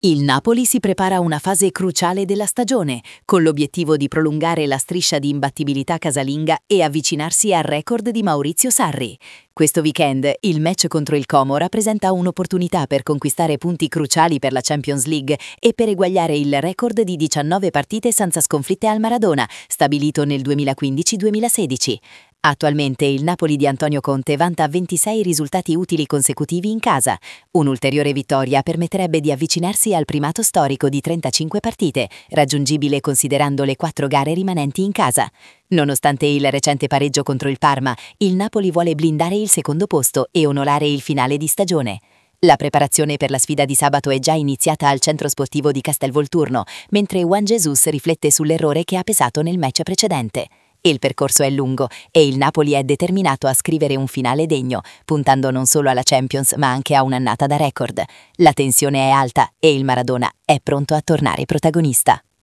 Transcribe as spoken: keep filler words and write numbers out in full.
Il Napoli si prepara a una fase cruciale della stagione, con l'obiettivo di prolungare la striscia di imbattibilità casalinga e avvicinarsi al record di Maurizio Sarri. Questo weekend il match contro il Como rappresenta un'opportunità per conquistare punti cruciali per la Champions League e per eguagliare il record di diciannove partite senza sconfitte al Maradona, stabilito nel duemilaquindici duemilasedici. Attualmente il Napoli di Antonio Conte vanta ventisei risultati utili consecutivi in casa. Un'ulteriore vittoria permetterebbe di avvicinarsi al primato storico di trentacinque partite, raggiungibile considerando le quattro gare rimanenti in casa. Nonostante il recente pareggio contro il Parma, il Napoli vuole blindare il secondo posto e onorare il finale di stagione. La preparazione per la sfida di sabato è già iniziata al centro sportivo di Castelvolturno, mentre Juan Jesus riflette sull'errore che ha pesato nel match precedente. Il percorso è lungo e il Napoli è determinato a scrivere un finale degno, puntando non solo alla Champions ma anche a un'annata da record. La tensione è alta e il Maradona è pronto a tornare protagonista.